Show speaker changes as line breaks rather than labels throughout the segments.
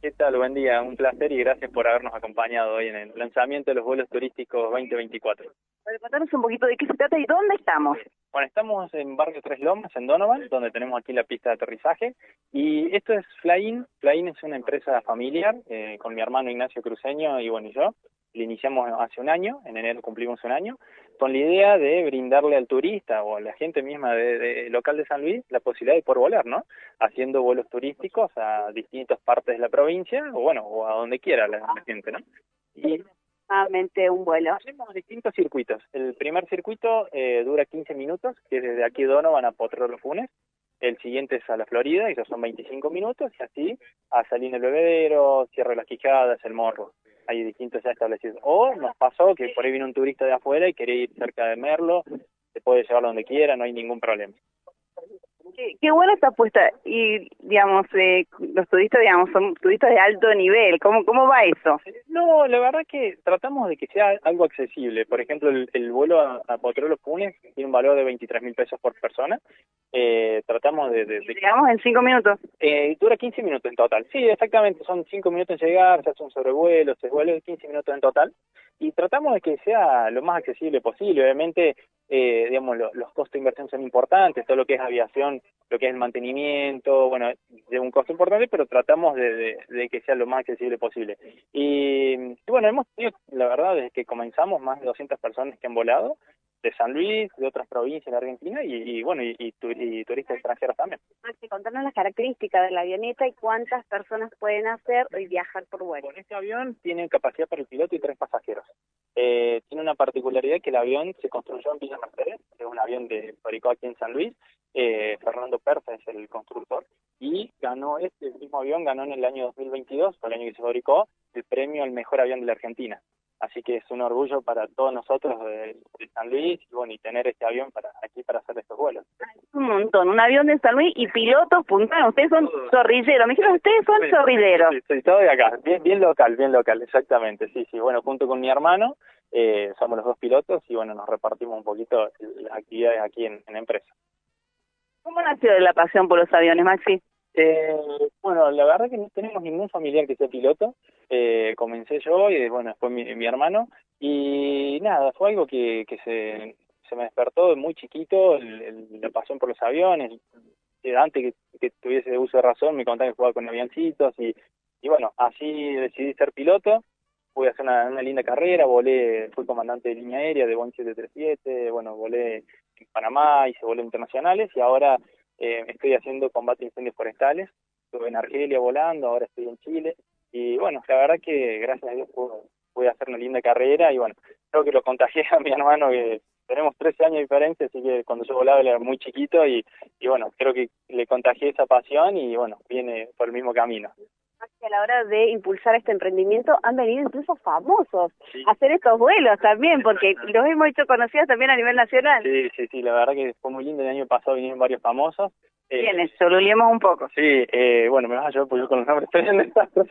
¿Qué tal? Buen día, un placer y gracias por habernos acompañado hoy en el lanzamiento de los vuelos turísticos 2024.
Para contarnos un poquito de qué se trata y dónde estamos.
Bueno, estamos en Barrio Tres Lomas, en Donovan, donde tenemos aquí la pista de aterrizaje. Y esto es Fly-in. Fly-in es una empresa familiar con mi hermano Ignacio Cruceño y bueno, y yo. Le iniciamos hace un año, en enero cumplimos un año, con la idea de brindarle al turista o a la gente misma de local de San Luis la posibilidad de poder volar, ¿no? Haciendo vuelos turísticos a distintas partes de la provincia o bueno, o a donde quiera la gente, ¿no? Y
Nuevamente un vuelo.
hacemos distintos circuitos. El primer circuito dura 15 minutos, que es desde aquí Donovan a Potrero Los Funes. El siguiente es a la Florida, y esos son 25 minutos, y así a Salín el Bebedero, Cierre las Quijadas, El Morro. Hay distintos ya establecidos. O nos pasó que por ahí viene un turista de afuera y quería ir cerca de Merlo, se puede llevarlo donde quiera, no hay ningún problema.
Qué buena esta apuesta. Y, digamos, los turistas, digamos, son turistas de alto nivel. ¿Cómo va eso?
No, la verdad que tratamos de que sea algo accesible. Por ejemplo, el vuelo a Potrero Los Funes tiene un valor de 23.000 pesos por persona. Tratamos de
Llegamos en 5 minutos.
dura 15 minutos en total. Sí, exactamente, son 5 minutos en llegar, se hace un sobrevuelo, se vuelve 15 minutos en total. Y tratamos de que sea lo más accesible posible. Obviamente, digamos, los costos de inversión son importantes, todo lo que es aviación, lo que es el mantenimiento, bueno, de un costo importante, pero tratamos de que sea lo más accesible posible. Y bueno, hemos tenido, la verdad, desde que comenzamos, más de 200 personas que han volado, de San Luis, de otras provincias de Argentina y bueno, y turistas extranjeros también.
Maxi, contanos las características de la avioneta y cuántas personas pueden hacer y viajar por vuelo.
Con este avión tiene capacidad para el piloto y 3 pasajeros. Tiene una particularidad que el avión se construyó en Villa Mercedes, que es un avión de fabricado aquí en San Luis. Fernando Persa es el constructor y ganó el mismo avión ganó en el año 2022, fue el año que se fabricó, el premio al mejor avión de la Argentina. Así que es un orgullo para todos nosotros de San Luis y bueno, y tener este avión aquí para hacer estos vuelos.
Un montón, un avión de San Luis y pilotos puntuales. Ustedes son zorrilleros. Me dijeron, ustedes son zorrilleros.
Sí, todo de acá, bien local, exactamente. Sí, bueno, junto con mi hermano somos los dos pilotos y bueno, nos repartimos un poquito las actividades aquí en la empresa.
¿Cómo nació la pasión por los aviones, Maxi?
Bueno, la verdad que no tenemos ningún familiar que sea piloto. Comencé yo y bueno, después mi hermano. Y nada, fue algo que se me despertó de muy chiquito, la pasión por los aviones. Antes que tuviese uso de razón, me contaban que jugaba con avioncitos y bueno, así decidí ser piloto. Pude hacer una linda carrera, fui comandante de línea aérea de Boeing 737, bueno, volé en Panamá, hice vuelos internacionales y ahora estoy haciendo combate a incendios forestales. Estuve en Argelia volando, ahora estoy en Chile y bueno, la verdad que gracias a Dios pude hacer una linda carrera y bueno, creo que lo contagié a mi hermano que tenemos 13 años de diferencia, así que cuando yo volaba él era muy chiquito y bueno, creo que le contagié esa pasión y bueno, viene por el mismo camino.
A la hora de impulsar este emprendimiento han venido incluso famosos
Sí.
a hacer estos vuelos también, porque los hemos hecho conocidos también a nivel nacional.
Sí, la verdad que fue muy lindo. El año pasado vinieron varios famosos.
¿Quiénes? Soluliemos un poco.
Sí, bueno, me vas a llevar porque yo con los nombres estoy en desastre.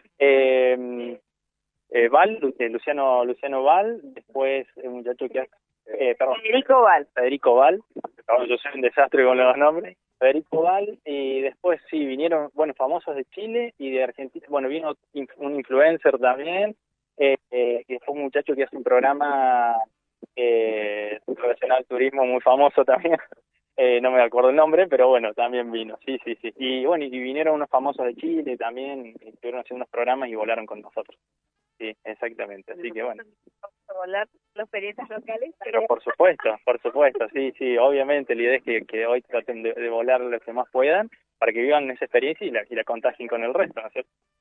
Luciano Val, después un muchacho que Federico Val, yo soy un desastre con los nombres. Federico Val, y después sí, vinieron, bueno, famosos de Chile y de Argentina. Bueno, vino un influencer también, que fue un muchacho que hace un programa relacionado al turismo muy famoso también. No me acuerdo el nombre, pero bueno, también vino, sí. Y bueno, y vinieron unos famosos de Chile también, estuvieron haciendo unos programas y volaron con nosotros. Sí, exactamente, así que bueno.
Volar los periodistas locales.
Pero por supuesto, sí, obviamente la idea es que hoy traten de volar lo que más puedan para que vivan esa experiencia y la contagien con el resto, ¿no es cierto?